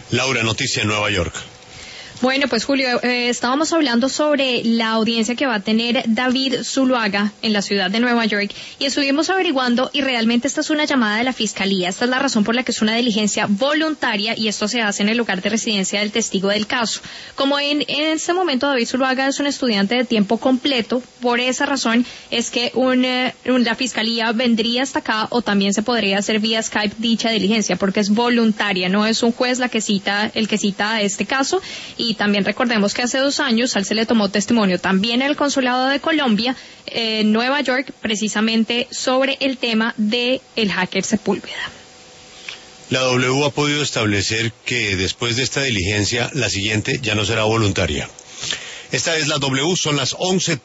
Laura, noticia en Nueva York. Bueno, pues Julio, estábamos hablando sobre la audiencia que va a tener David Zuluaga en la ciudad de Nueva York y estuvimos averiguando y realmente esta es una llamada de la Fiscalía. Esta es la razón por la que es una diligencia voluntaria y esto se hace en el lugar de residencia del testigo del caso. Como en este momento David Zuluaga es un estudiante de tiempo completo, por esa razón es que la Fiscalía vendría hasta acá o también se podría hacer vía Skype dicha diligencia porque es voluntaria, no es un juez el que cita a este caso. Y también recordemos que hace 2 años a él se le tomó testimonio también en el Consulado de Colombia en Nueva York, precisamente sobre el tema de el hacker Sepúlveda. La W ha podido establecer que después de esta diligencia, la siguiente ya no será voluntaria. Esta es la W, son las 11:30.